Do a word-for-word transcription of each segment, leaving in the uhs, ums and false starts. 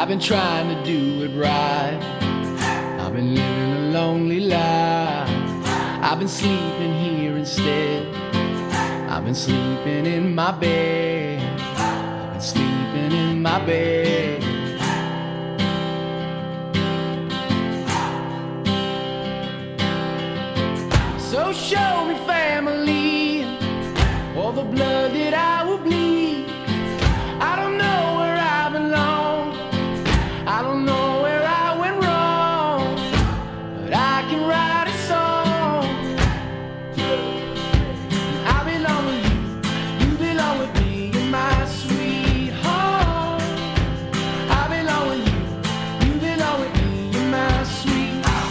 I've been trying to do it right. I've been living a lonely life. I've been sleeping here instead. I've been sleeping in my bed. I've been sleeping in my bed. So show me family, all the blood that I will bleed. I don't know where I belong. I don't know where I went wrong, but I can write a song. I belong with you, you belong with me, you're my sweetheart. I belong with you, you belong with me, you're my sweetheart.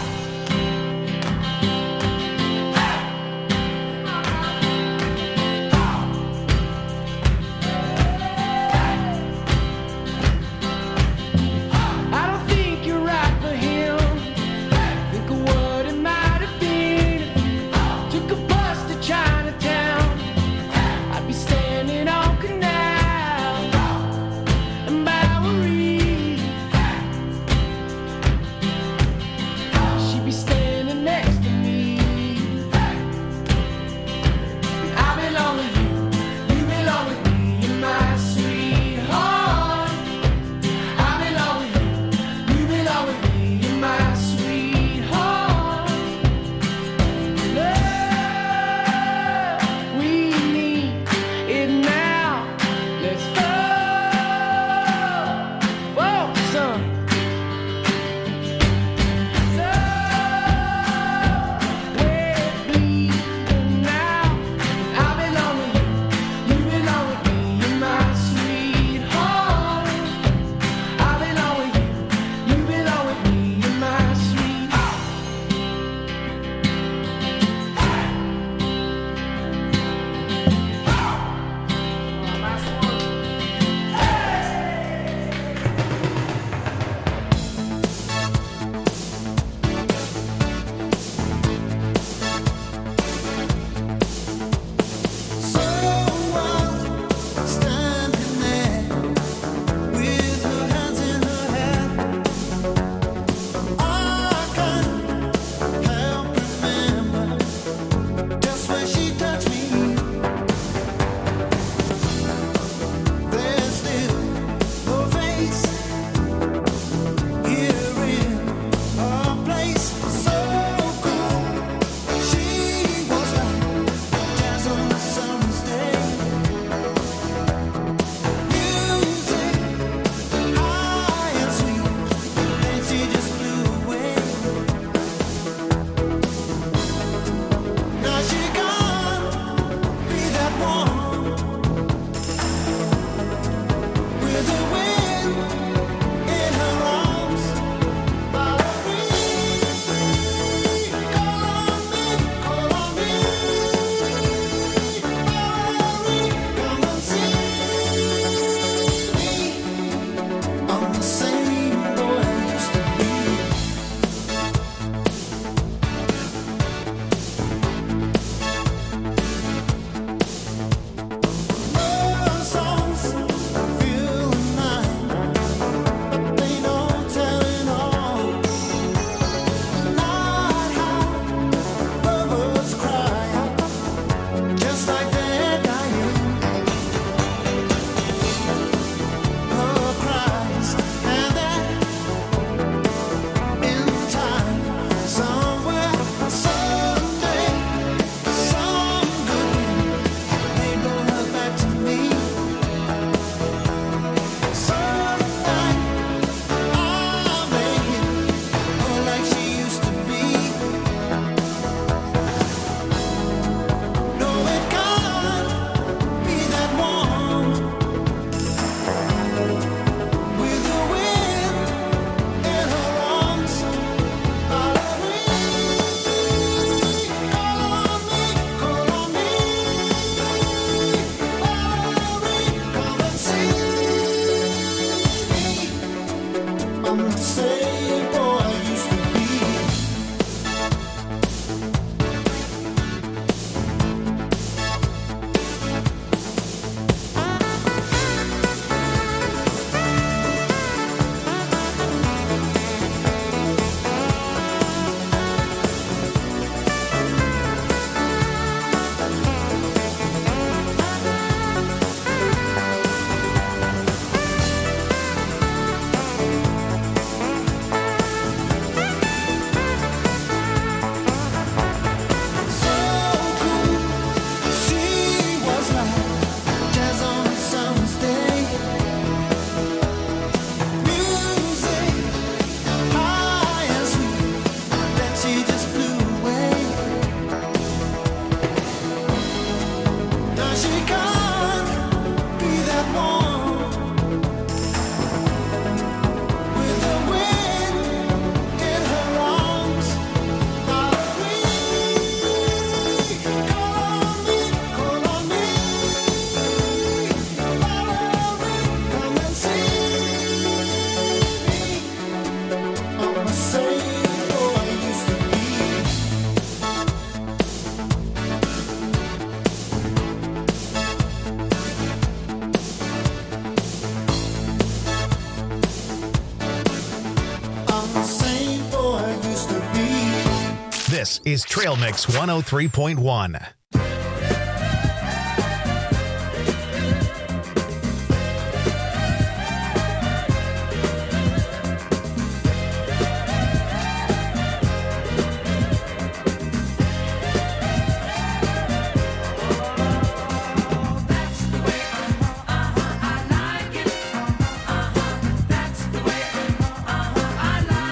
This is Trail Mix one oh three point one.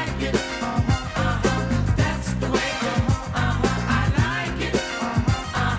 That's the way, uh-huh, I like it.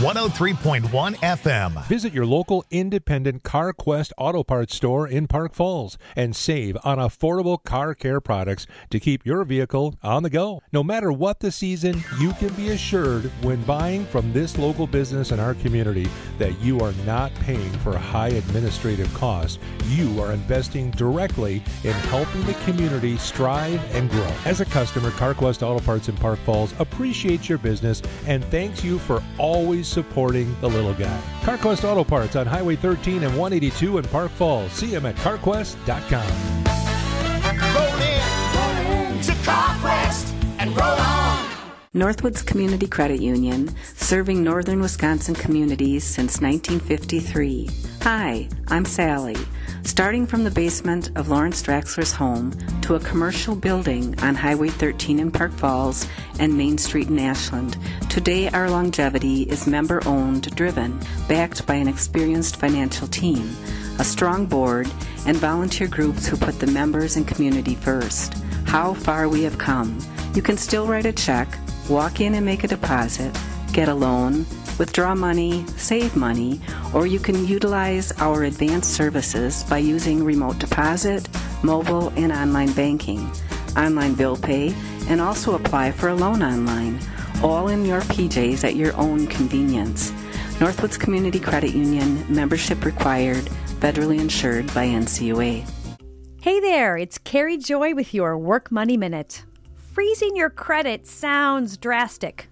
one oh three point one F M. Visit your local independent CarQuest Auto Parts store in Park Falls and save on affordable car care products to keep your vehicle on the go. No matter what the season, you can be assured when buying from this local business in our community that you are not paying for high administrative costs. You are investing directly in helping the community strive and grow. As a customer, CarQuest Auto Parts in Park Falls appreciates your business and thanks you for always supporting the little guy. CarQuest Auto Parts on Highway thirteen and one eighty-two in Park Falls. See them at carquest dot com. Roll in, roll in to CarQuest and roll on. Northwoods Community Credit Union, serving northern Wisconsin communities since nineteen fifty-three. Hi, I'm Sally. Starting from the basement of Lawrence Draxler's home to a commercial building on Highway thirteen in Park Falls and Main Street in Ashland, today our longevity is member-owned, driven, backed by an experienced financial team, a strong board, and volunteer groups who put the members and community first. How far we have come. You can still write a check, walk in and make a deposit, get a loan, withdraw money, save money, or you can utilize our advanced services by using remote deposit, mobile, and online banking, online bill pay, and also apply for a loan online, all in your P Js at your own convenience. Northwoods Community Credit Union, membership required, federally insured by N C U A. Hey there, it's Carrie Joy with your Work Money Minute. Freezing your credit sounds drastic,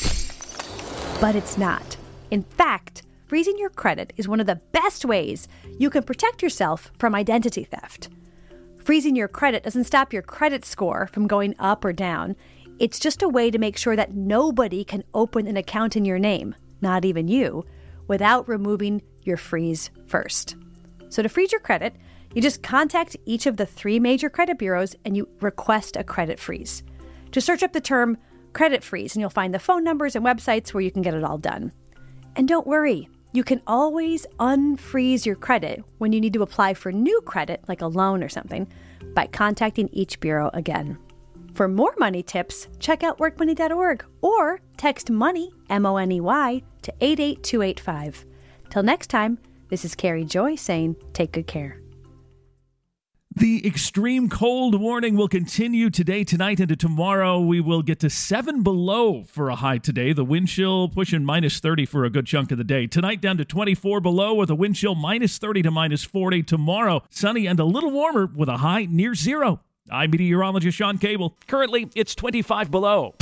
but it's not. In fact, freezing your credit is one of the best ways you can protect yourself from identity theft. Freezing your credit doesn't stop your credit score from going up or down. It's just a way to make sure that nobody can open an account in your name, not even you, without removing your freeze first. So to freeze your credit, you just contact each of the three major credit bureaus and you request a credit freeze. Just search up the term credit freeze and you'll find the phone numbers and websites where you can get it all done. And don't worry, you can always unfreeze your credit when you need to apply for new credit, like a loan or something, by contacting each bureau again. For more money tips, check out work money dot org or text MONEY, M O N E Y, to eight eight two eight five. Till next time, this is Carrie Joy saying take good care. The extreme cold warning will continue today, tonight, into tomorrow. We will get to seven below for a high today. The wind chill pushing minus thirty for a good chunk of the day. Tonight down to twenty-four below with a wind chill minus thirty to minus forty. Tomorrow, sunny and a little warmer with a high near zero. I'm meteorologist Sean Cable. Currently, it's twenty-five below.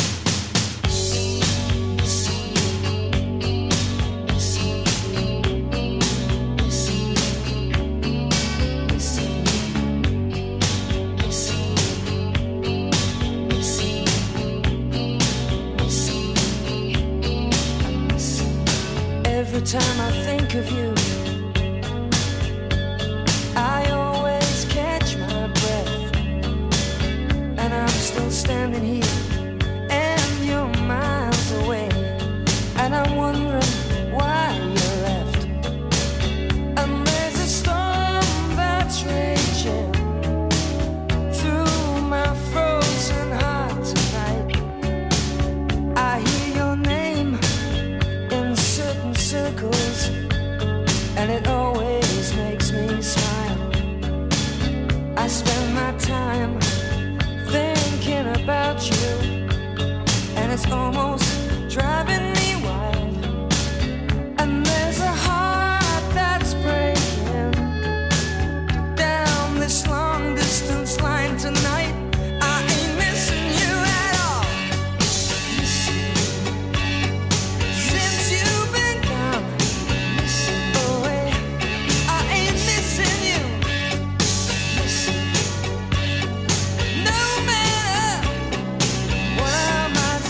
Every time I think of you, I always catch my breath, and I'm still standing here, and you're miles away, and I'm wondering why you left. And there's a storm that's raging through my frozen heart tonight. I hear your name in certain circles, and it always makes me smile. I spend my time thinking about you, and it's almost driving me wild. And there's a heart that's breaking down this long distance line tonight. I ain't missing you at all. Since you've been gone away, I ain't missing you. No matter what I might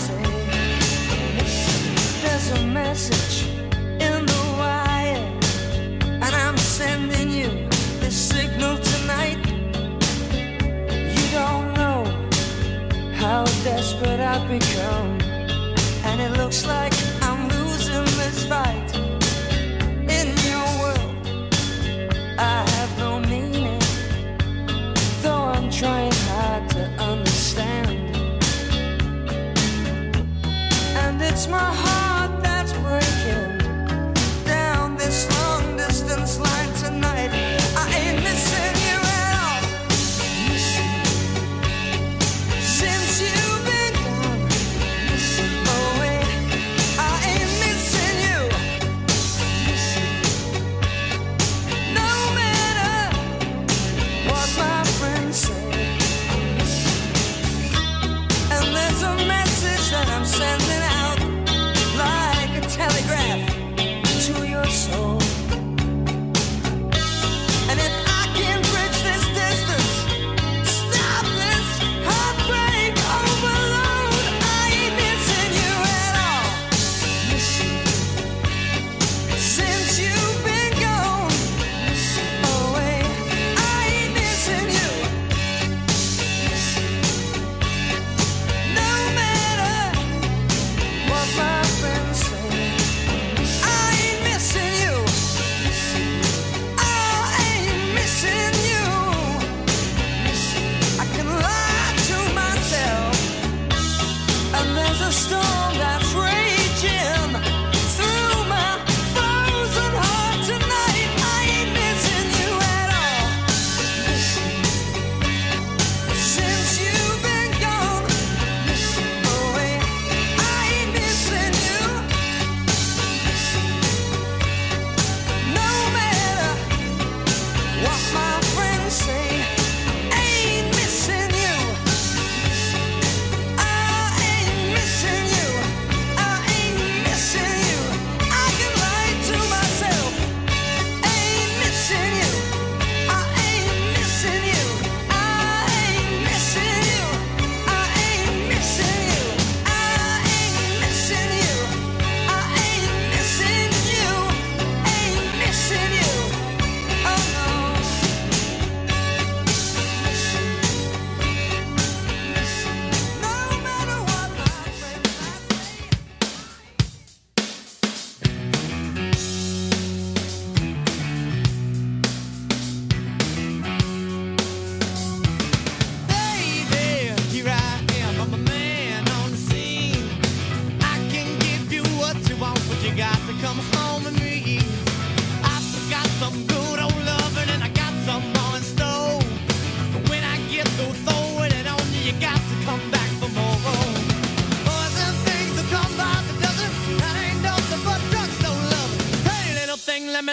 say, there's a message in the wire, and I'm sending you this signal tonight. You don't know how desperate I've become, and it looks like I'm losing this fight. In your world, I have no meaning, though I'm trying hard to understand. And it's my heart that's breaking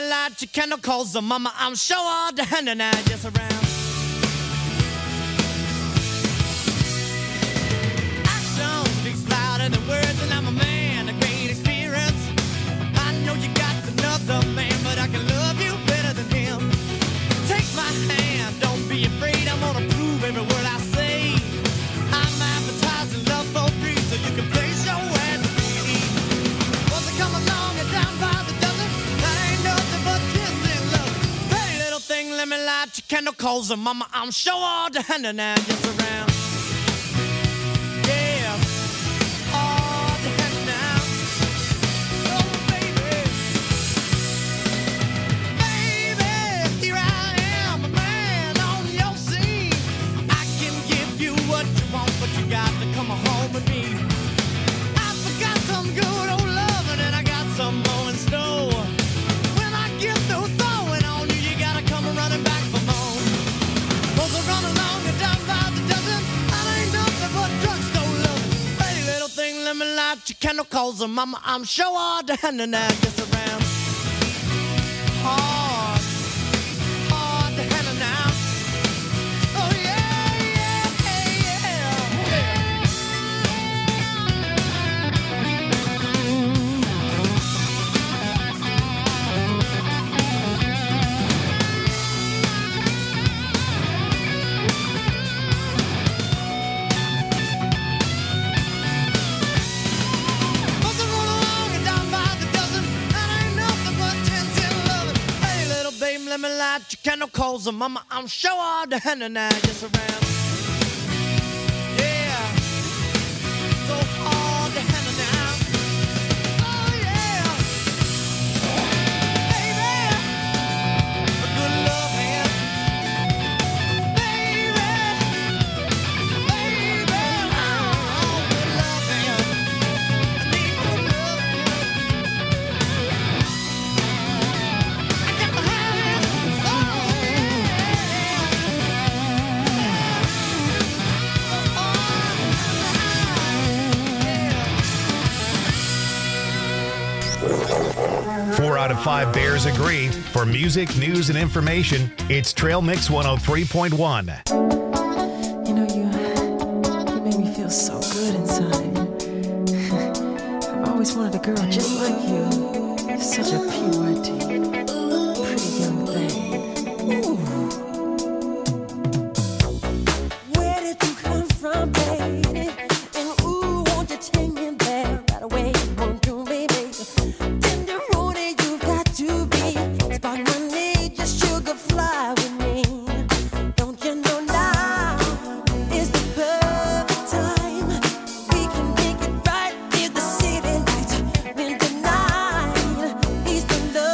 light your candle, cause the mama, I'm sure all the hand and I just around. Action speaks louder than words, and I'm a man, a great experience. I know you got another man, but I can love you better than him. Take my hand, don't be afraid, I'm gonna prove every word I say. I'm advertising love for free, so you can place your ads with me. Once I come along and down by the dozen, that ain't nothing but kiss and love. Hey, little thing, let me light your candle, cause the mama, I'm sure all the hand and I just around. Yeah, all the hand now. Oh, baby. Baby, here I am, a man on your scene. I can give you what you want, but you got to come home with me. I forgot some good old loving, and I got some more in store. When I get through throwing on you, you gotta come running back for more. Cause I run along and down by the dozen, that ain't nothing but drugstore loving. Hey, little thing, let me light your candle, cause the mama, I'm sure all the hand and I just around. Hard, hard to handle now. Oh yeah, yeah, yeah, yeah. Must have run along and down by the dozen, that ain't nothing but ten, ten loving. Hey, little babe, let me light your candle, cause the mama, I'm sure all the hand and I just around. Yeah, so hard to handle now. Oh yeah, baby, a good love hand, baby, baby, oh, good love hand. I need good love hand. I got to have it. Oh Four out of five Bears agree. For music, news, and information, it's Trail Mix one oh three point one. You know, you, you make me feel so good inside. I've always wanted a girl just like you. You're such a pure, pretty young thing. Ooh. Where did you come from, baby? And ooh, won't you take me there right away? Won't you, baby? Tenderoni, you've got to be. Spark my need, just sugar fly with me. Don't you know now is the perfect time? We can make it right in the city lights. When the night is the love.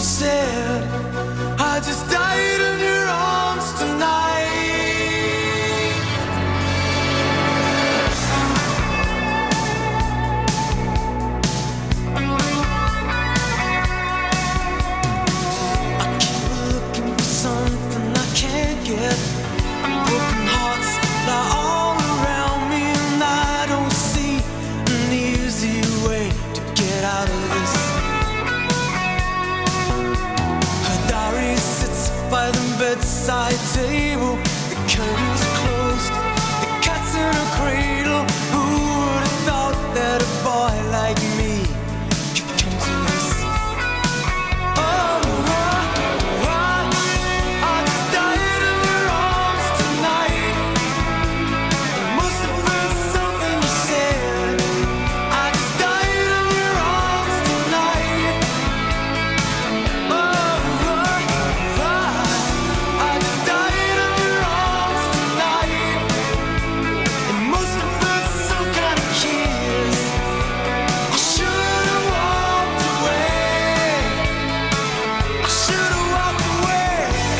said, I just died in your arms tonight. I keep looking for something I can't get. Broken hearts lie all around me, and I don't see an easy way to get out of this. Her diary sits by the bedside table. The curtains are closed, the cat's in a cradle. Who would have thought that a boy like me could come to this? Oh, I, I, I just died in your arms tonight. It must have been something you said. I just died in your arms tonight. Oh, I, I, I just died in your arms tonight. It must have been some kind of kiss. I should have walked away. I should have walked away.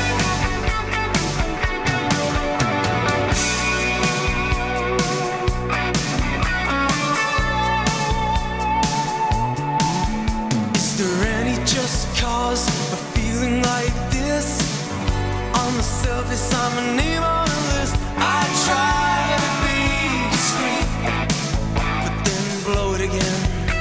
Is there any just cause for feeling like this? On the surface, I'm a name on the list. I try to be discreet, but then blow it again.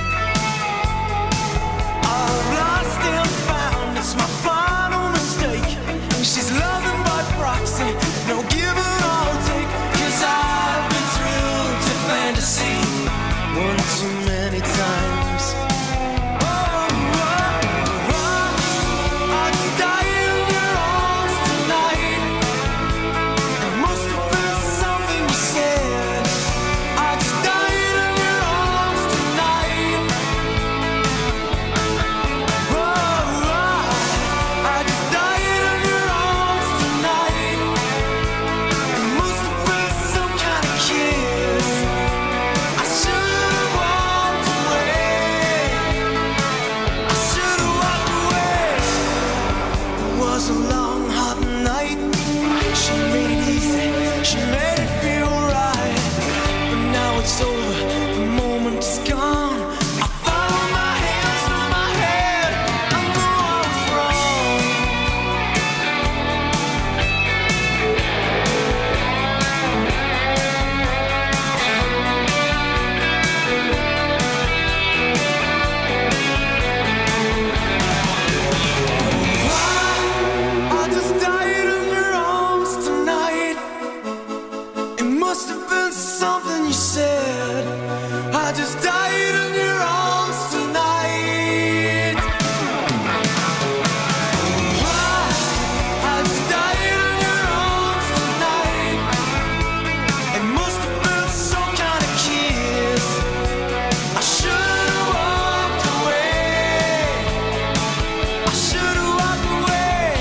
I've lost and found, it's my final mistake. She's loving by proxy, no give and all take. Cause I've been thrilled to fantasy one too many times. Oh, I, I, I just died in your arms tonight. It must have been something you said. I just died in your arms tonight. Oh, I, I just died in your arms tonight. It must have been some kind of kiss. I should have walked away. I should have walked away. It was a long, hot night. She made it easy. She made it feel right. But now it's over. The moment is gone. I found my hands through my head. I know I was wrong. I just died in your arms tonight. It must have been something you said. I just died in your arms tonight. I, I just died in your arms tonight. It must have been some kind of kiss. I should have walked away. I should have walked away.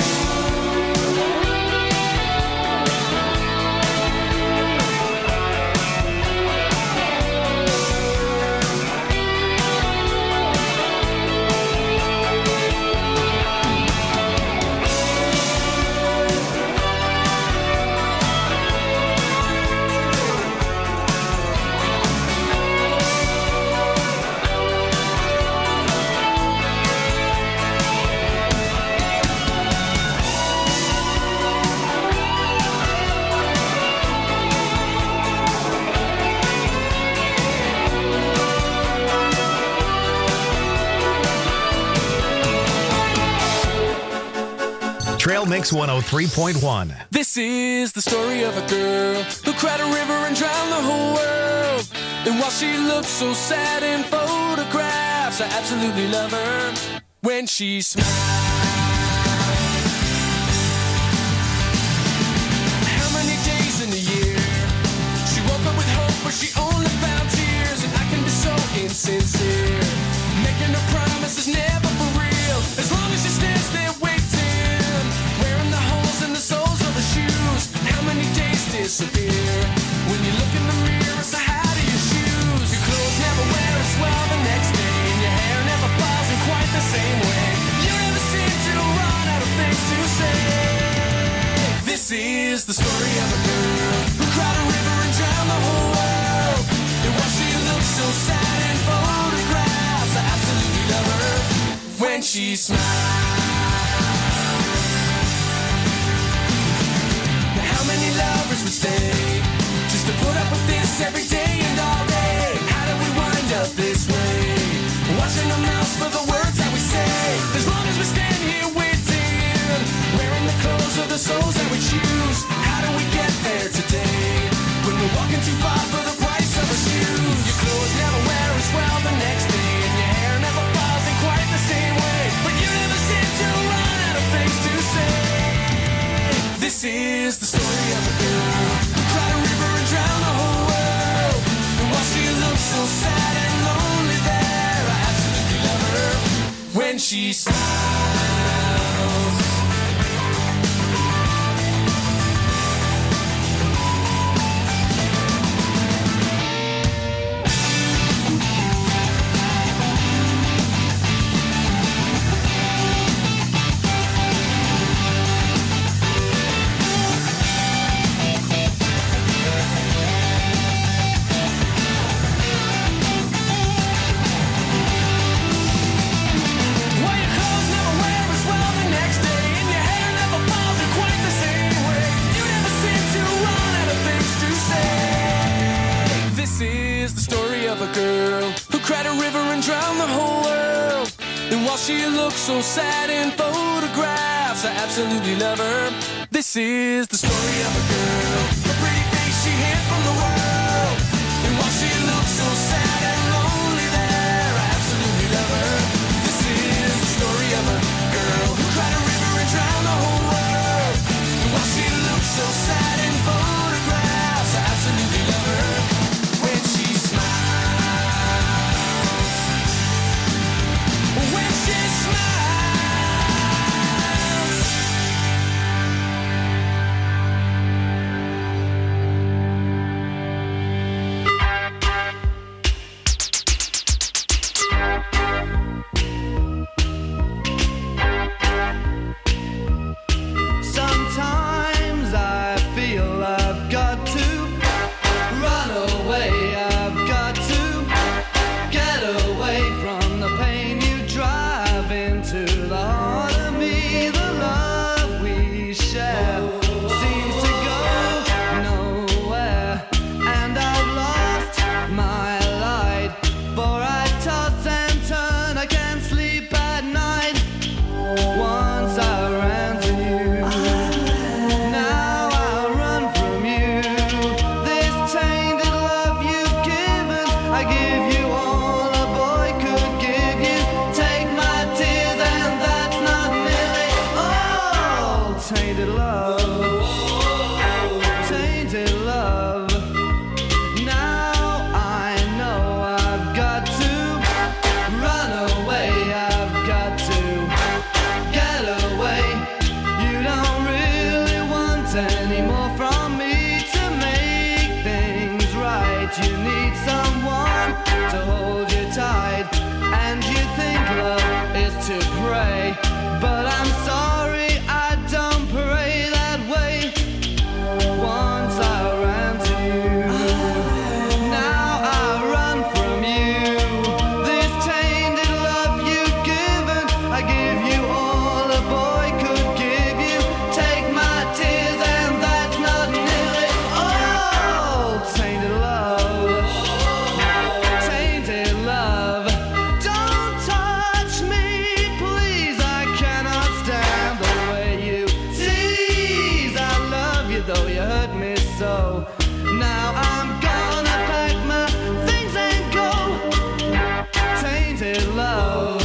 Trail Mix one oh three point one. This is the story of a girl who cried a river and drowned the whole world. And while she looks so sad in photographs, I absolutely love her when she smiles. How many days in a year she woke up with hope, but she only found tears? And I can be so insincere, making her promises never for real. As long as she stands there waiting, wearing the holes in the soles of her shoes. How many days disappear when you look in the mirror? So how do your shoes? Your clothes never wear as well the next day, and your hair never falls in quite the same way. You never the story of a girl who cried a river and drowned the whole world. And why she looks so sad in photographs, I absolutely love her when she smiles. Now how many lovers would stay just to put up with this every day and all day? How did we wind up this way? Watching our mouths for the words that we say. As long as we stand here waiting, wearing the clothes of the souls that we choose. How do we get there today when we're walking too far for the price of our shoes? Your clothes never wear as well the next day, and your hair never falls in quite the same way. But you never seem to run out of things to say. This is the story of a girl who cried a river and drowned the whole world. And while she looks so sad and lonely there, I absolutely love her when she smiles. She looks so sad in photographs, I absolutely love her. This is the story of a girl, the pretty face she hid from the world. And while she looks so sad and lonely there, I absolutely love her. This is the story of a girl who cried a river and drowned the whole world. And while she looks so sad in photographs, I absolutely love her when she smiles. When she smiles. Sometimes I feel I've got to run away. I've got to get away from the pain you drive into the heart of me. The love we share seems to go nowhere, and I've lost my light. For I toss and turn, I can't sleep at night. Once I ran to you, now I run from you. This tainted love you've given, I give you all a boy could give you. Take my tears and that's not nearly all. Tainted love, tainted love. Now I know I've got to run away. I've got to get away. You don't really want any more from me to make things right. You need someone to hold you tight, and you think love is to pray. But I'm sorry, I don't pray that way. Once I ran to you, now I run from you. This tainted love you've given, I give you all a boy could give you. Take my tears and that's not nearly all. Tainted love, tainted love. Don't touch me, please. I cannot stand the way you tease. I love you though you hurt me so. Now I'm gonna pack my things and go. Tainted love,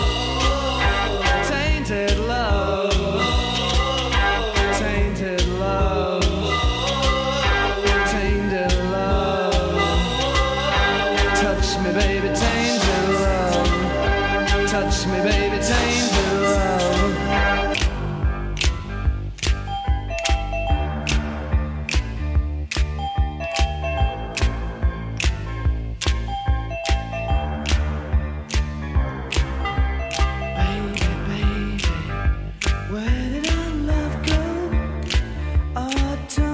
tainted love, tainted love, tainted love. Touch me, baby, tainted love. Touch me, baby, tainted love. Baby, baby, where did our love go? Oh, don't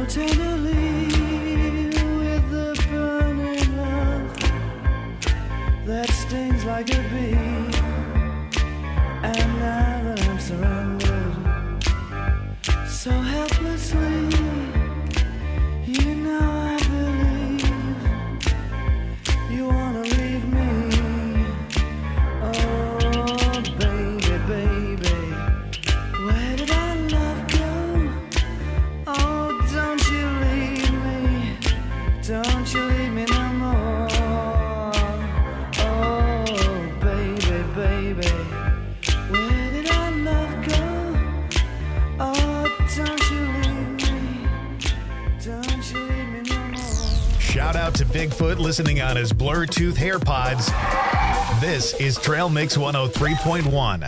tenderly with the burning love that stings like a bee. And now that I'm surrendered so helplessly, you know I believe you wanna leave me. Oh, baby, baby, where did our love go? Oh, don't you leave me, don't you leave me no more. Oh, baby, baby, where did our love go? Oh, don't you leave me, don't you leave me no more. Shout out to Bigfoot listening on his Bluetooth AirPods. This is Trail Mix one oh three point one.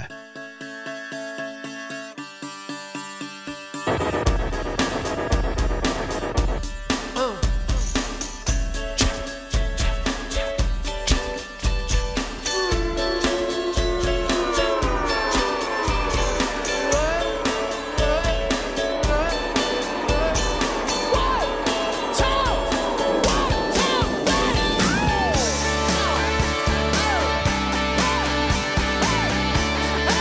One, two, one, two, three.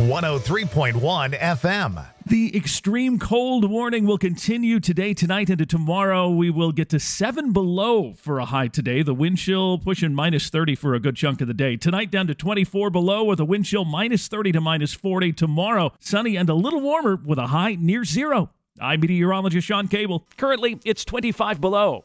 one oh three point one F M. The extreme cold warning will continue today, tonight, into tomorrow. We will get to seven below for a high today. The wind chill pushing minus thirty for a good chunk of the day. Tonight down to twenty-four below with a wind chill minus thirty to minus forty. Tomorrow, sunny and a little warmer with a high near zero. I'm meteorologist Sean Cable. Currently, it's twenty-five below.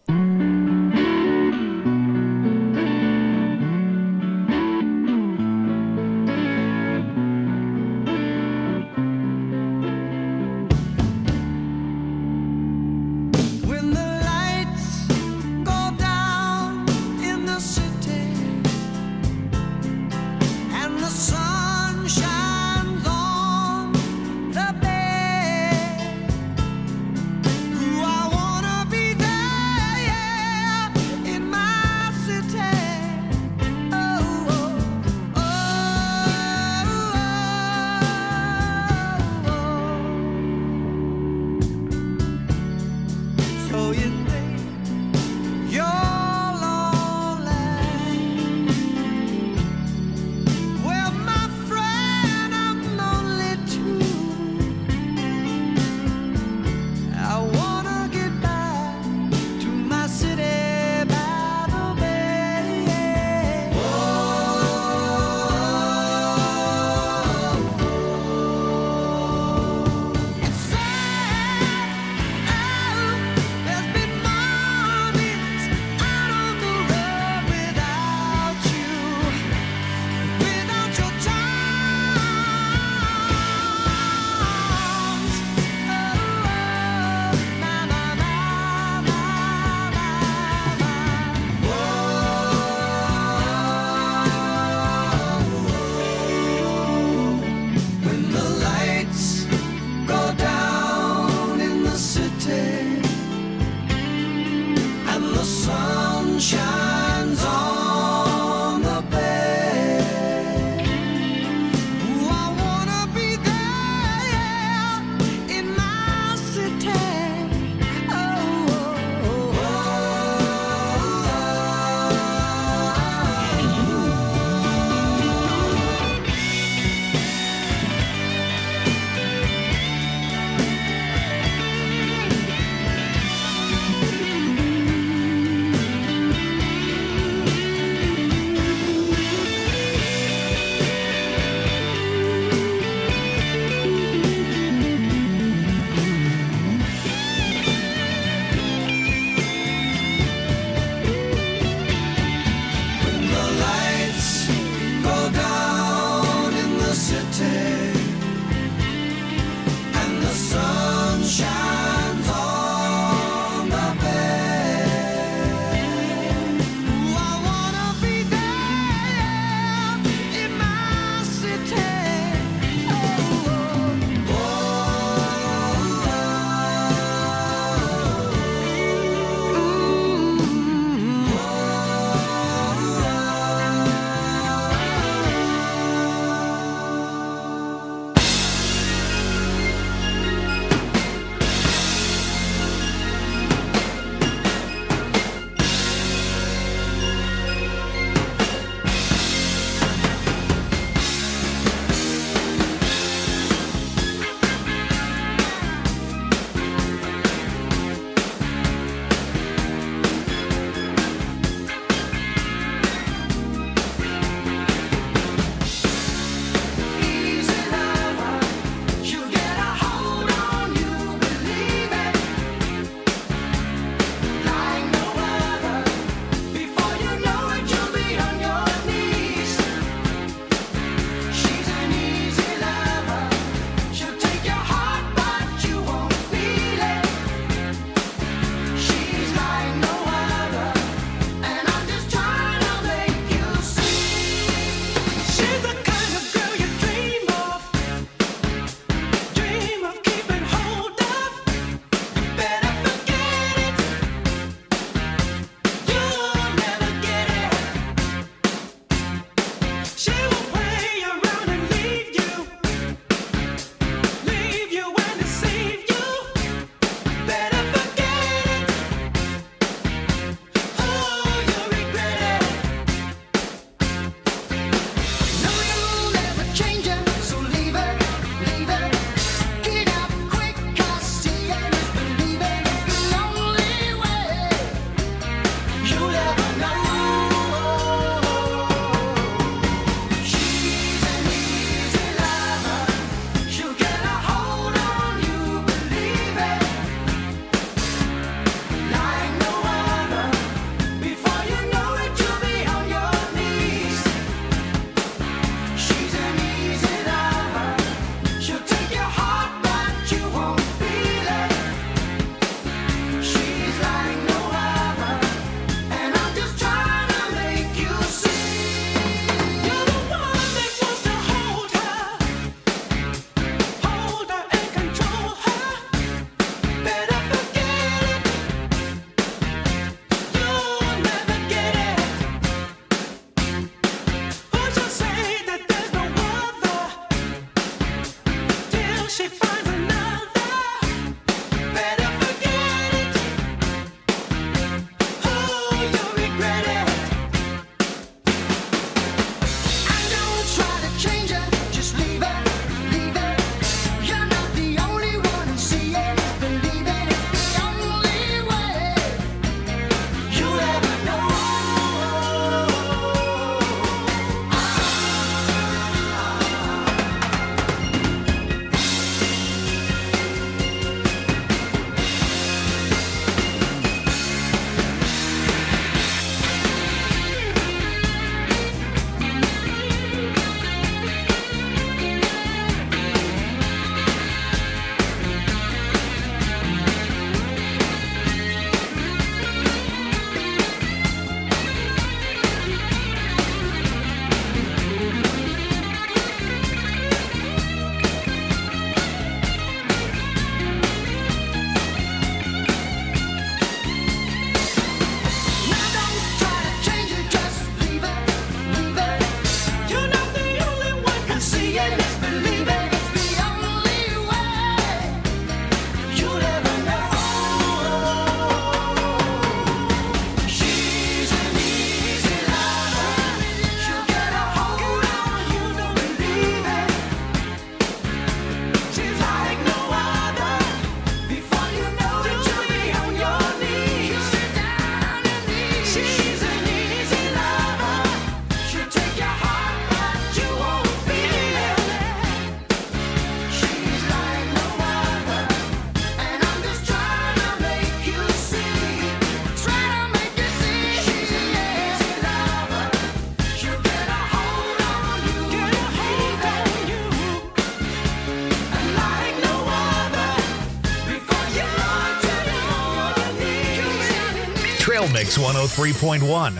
Mix one oh three point one.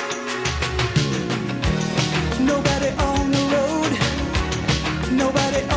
Nobody on the road, nobody